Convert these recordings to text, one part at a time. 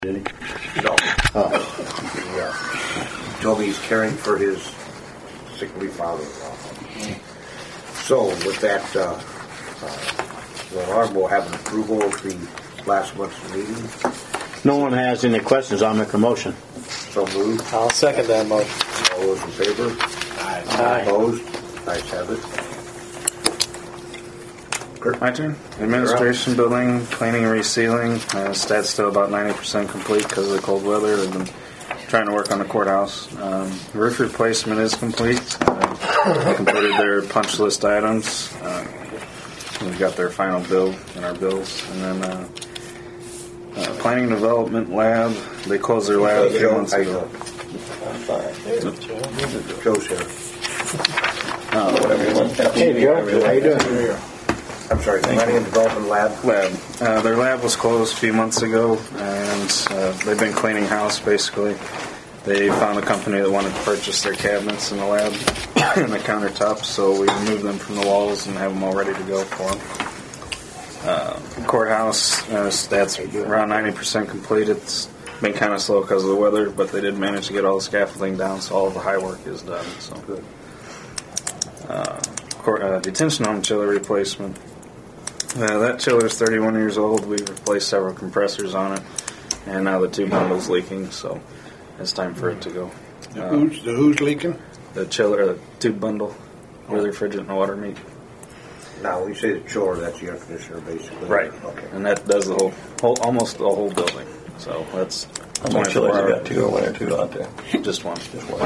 Did he? No. Oh. He told me he's caring for his sickly father-in-law. So with that, we'll have an approval of the last month's meeting. No one has any questions. I'll make a motion. So moved. I'll second that motion. All those in favor? Aye. Opposed? Ayes have it. My turn. Administration building, cleaning and resealing. Stat's still about 90% complete because of the cold weather. They've been trying to work on the courthouse. Roof replacement is complete. Completed their punch list items. We've got their final bill in our bills. And then planning and development lab. They closed their lab a few months ago. Joe's here. Hey, Joe. How you doing? I'm sorry, Planning and Development Lab. Their lab was closed a few months ago, and they've been cleaning house, basically. They found a company that wanted to purchase their cabinets in the lab and the countertops, so we removed them from the walls and have them all ready to go for them. Courthouse, that's around 90% complete. It's been kind of slow because of the weather, but they did manage to get all the scaffolding down, so all the high work is done. So good. Detention home chiller replacement. That chiller is 31 years old. We've replaced several compressors on it, and now the tube bundle's leaking, so it's time for it to go. Who's leaking? The chiller, the tube bundle, where the refrigerant and water meet. Now, when you say the chiller, that's the air conditioner, basically. Right. Okay. And that does the whole almost the whole building. So that's How many chillers you got? 2 or 1 or 2 out there? Just one.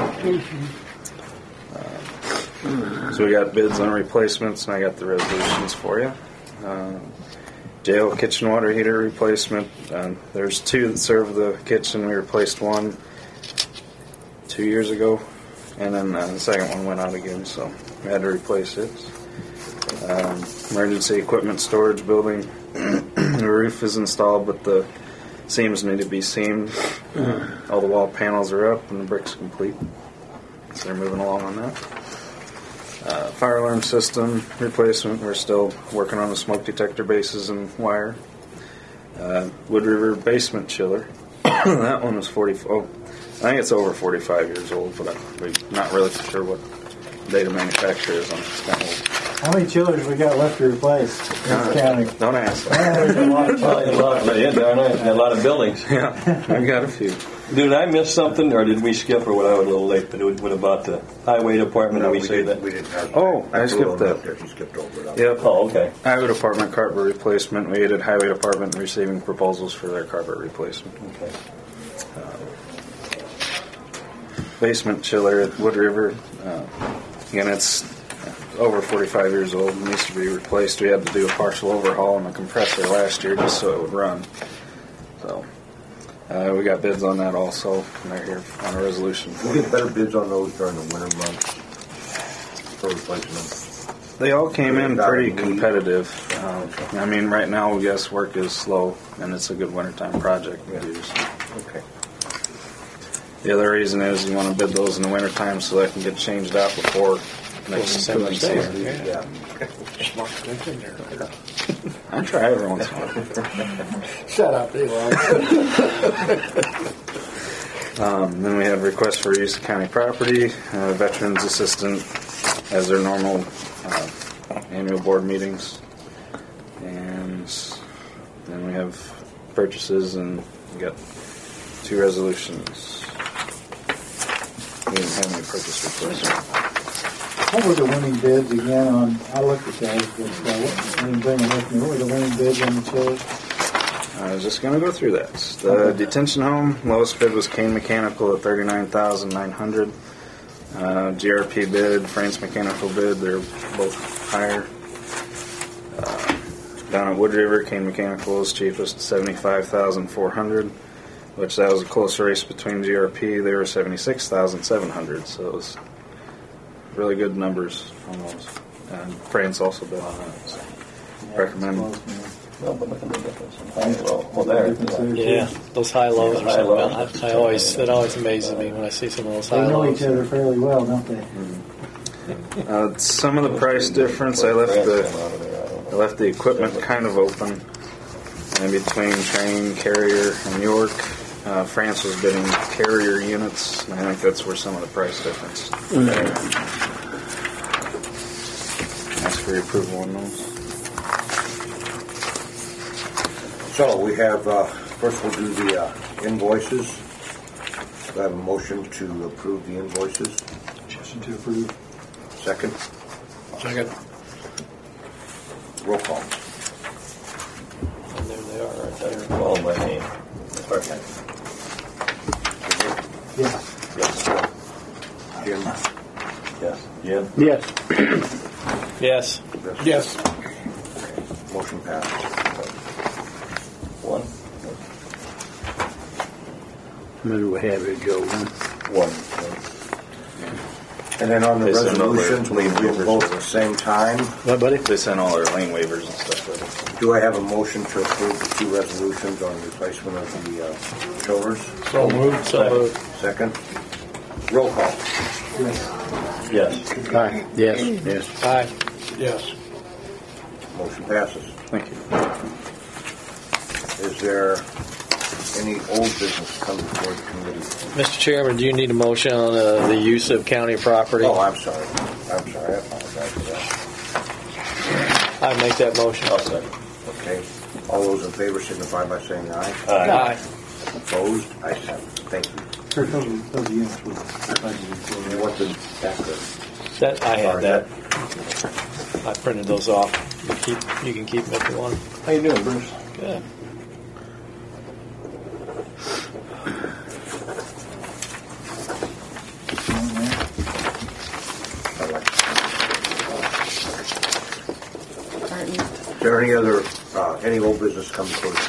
So we got bids on replacements, and I got the resolutions for you. Jail kitchen water heater replacement. There's 2 that serve the kitchen. We replaced one 2 years ago, and then the second one went out again, so we had to replace it. Emergency equipment storage building. The roof is installed, but the seams need to be seamed. All the wall panels are up, and the brick's complete. So they're moving along on that. Fire alarm system replacement. We're still working on the smoke detector bases and wire. Wood River basement chiller. That one was 40. Oh, I think it's over 45 years old, but I'm not really sure what date of manufacture is on it. It's kind of old. How many chillers we got left to replace in this county? Don't ask. There's a lot of chillers. A lot of buildings. Yeah, I've got a few. Did I miss something, or did we skip, or what? I was a little late, but what about the highway department? No, Did we say that? We didn't have. Oh, I skipped that. You skipped over that. Yep. Oh, okay. Highway department carpet replacement. We aided highway department in receiving proposals for their carpet replacement. Okay. Basement chiller at Wood River. Again, it's over 45 years old. It needs to be replaced. We had to do a partial overhaul on the compressor last year just so it would run. So we got bids on that also. And they're here on a resolution. We get better bids on those during the winter months for replacing them. They all came in pretty competitive. I mean, right now, yes, work is slow, and it's a good wintertime project to do. So. Okay. The other reason is you want to bid those in the wintertime so they can get changed out before next cooling season. Yeah. I try every once in a while. Shut up, Eli. Then we have requests for use of county property. Veterans Assistant has their normal annual board meetings. And then we have purchases, and we got 2 resolutions. We didn't have any purchase requests. What were the winning bids again on, I looked at those, but I didn't bring them with me. What were the winning bids on the chillers? I was just going to go through that. The detention home, lowest bid was Kane Mechanical at $39,900. GRP bid, France Mechanical bid, they're both higher. Down at Wood River, Kane Mechanical is cheapest, $75,400, which that was a close race between GRP. They were $76,700, so it was really good numbers on those. And France also bid on that. So recommend. No, but look at the difference. Well, there. Yeah, those high lows Yeah, are high something. lows. It always amazes me when I see some of those They high know lows. each other fairly well, don't they? Some of the price difference, I left the equipment kind of open in between Train, Carrier, and York. France was bidding carrier units, and I think that's where some of the price difference. Ask for your approval on those. So we have, first we'll do the invoices. Do I have a motion to approve the invoices? Motion to approve. Second, Second. roll call. And there they are right there. Call by name. Okay. Yeah. Jim? Yes. Jim? Yes. Yes. Yes. Motion passed. One. How many do we have here, Joe? One. And then on the They send all their resolutions, we lien do waivers both at over. the same time. What, buddy? They sent all their lane waivers and stuff with it. Do I have a motion to approve the two resolutions on replacement of the shoulders? So moved. So moved. Second, roll call. Yes. Aye. Yes. Yes. Aye. Yes. Motion passes. Thank you. Is there any old business coming before the committee? Mr. Chairman, do you need a motion on the use of county property? Oh, I'm sorry. I apologize for that. I make that motion. I'll second. Okay. All those in favor signify by saying aye. Aye. Opposed? Ayes have it. Thank you. Kurt, those units were budgeted for. You want the back there? That I had Sorry, that. I printed those off. You can keep them if you want. How you doing, Bruce? Good. I like it. Is there any other, any old business coming before the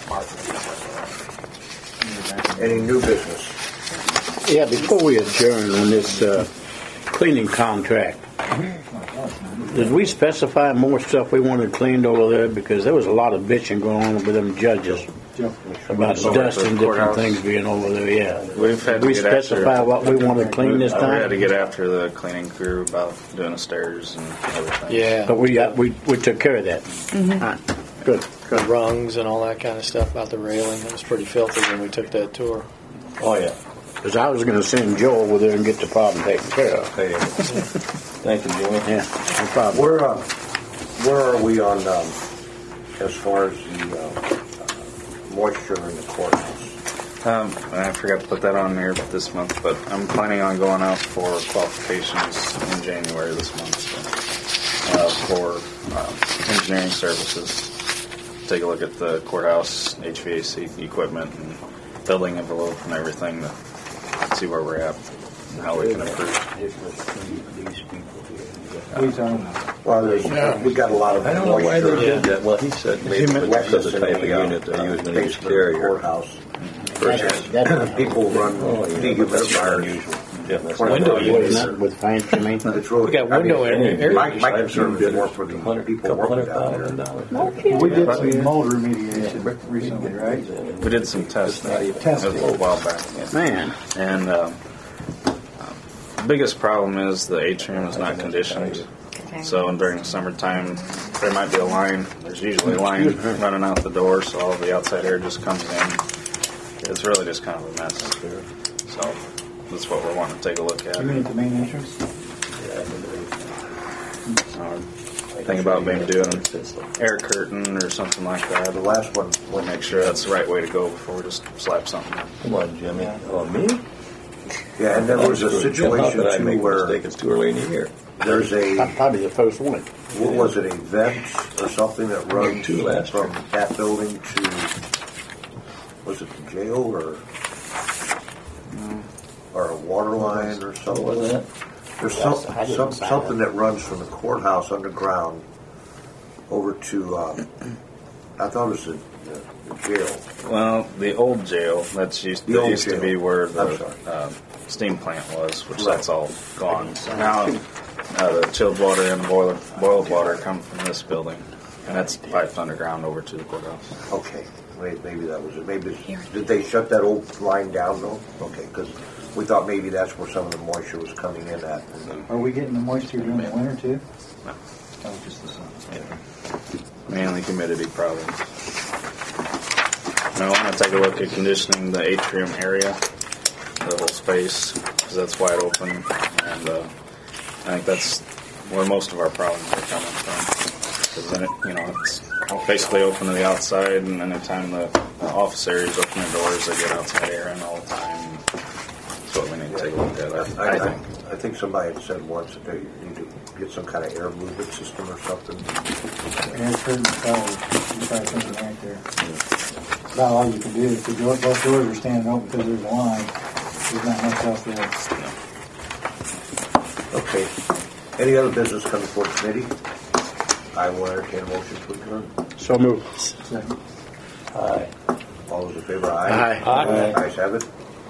committee? Any new business? Yeah, before we adjourn on this cleaning contract, did we specify more stuff we wanted cleaned over there? Because there was a lot of bitching going on with them judges about Over at dust the and different courthouse. things being over there, yeah. We've had Did to we get after specify what we wanted clean this We had to time? get after the cleaning crew about doing the stairs and everything. Yeah. But we took care of that. Huh. Good. The rungs and all that kind of stuff about the railing. It was pretty filthy when we took that tour. Oh, yeah. Because I was going to send Joe over there and get the problem taken care of. Hey. Thank you, Jimmy. Yeah, no problem. Where are we on, as far as the moisture in the courthouse? I forgot to put that on there this month, but I'm planning on going out for qualifications in January this month for engineering services. Take a look at the courthouse HVAC equipment and building envelope and everything to see where we're at and how we can improve. Well, we got a lot of I don't know why they moisture. did that. Well, he said maybe because of the type of unit they use when he's basement of the carrier. courthouse. That's People run dehumidifiers. Window units. not with fans, you mean? It's really, We got window air. My concern is more for the people Couple working down $100,000. there. We did some mold remediation recently, right? We did some testing a while back. Yeah. Man, And the biggest problem is the atrium is not conditioned. So during the summertime, there might be a line. There's usually a line running out the door, so all the outside air just comes in. It's really just kind of a mess. So that's what we're wanting to take a look at. You mean at the main entrance? Think about maybe doing an air curtain or something like that. The last one, We'll make sure that's the right way to go before we just slap something in. Come on, Jimmy. Oh, me? yeah, and there was a situation How could I too make a where mistake? It's too early in the year. there's a, probably the first one. what was it, a vent or something that runs Two last from that building to, was it the jail or a water line or something? What was that? There's I didn't sign something it. that runs from the courthouse underground over to, I thought it was the jail. Well, the old jail, that used to be where I'm the sorry. steam plant was, which Right. that's all gone. So now the chilled water and boiled water come from this building, and that's piped underground over to the courthouse. Okay, maybe that was it. Maybe, did they shut that old line down though? Okay, because we thought maybe that's where some of the moisture was coming in at. Are we getting the moisture during the winter too? No. Oh, just the sun. Mainly humidity problems. I want to take a look at conditioning the atrium area, the whole space, because that's wide open, and I think that's where most of our problems are coming from. Because then it's basically open to the outside, and anytime the office areas open the doors, they get outside air in all the time. That's what we need to take a look at. I think. I think somebody had said once that they need to get some kind of air movement system or something. Air curtain cells, you try something right there. About all you can do. If both doors are standing open because there's a line, there's not much else there. Okay. Any other business coming before the committee? I will entertain a motion to adjourn. So moved. Second. All those in favor, aye. Aye. Aye. Ayes have it.